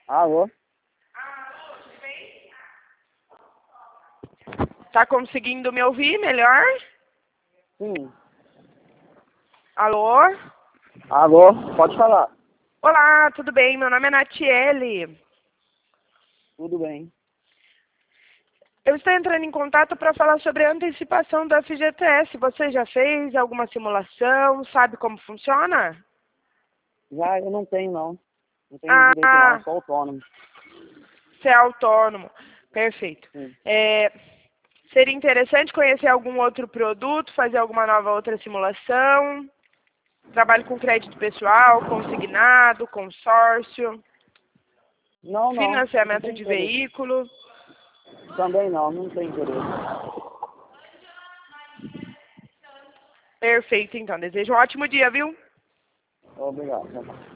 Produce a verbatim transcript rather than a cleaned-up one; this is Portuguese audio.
Alô? Tá conseguindo me ouvir melhor? Sim. Alô? Alô? Pode falar. Olá, tudo bem? Meu nome é Natiele. Tudo bem. Eu estou entrando em contato para falar sobre a antecipação do F G T S. Você já fez alguma simulação? Sabe como funciona? Já eu não tenho, não. Não tenho Ah, direito, não. Eu sou autônomo. você é autônomo. Perfeito. Sim. É, seria interessante conhecer algum outro produto, fazer alguma nova outra simulação? Trabalho com crédito pessoal, consignado, consórcio, Não, não. Não financiamento tenho de interesse. veículo. Também não. Não tenho interesse. Perfeito, então. Desejo um ótimo dia, viu? Obrigado.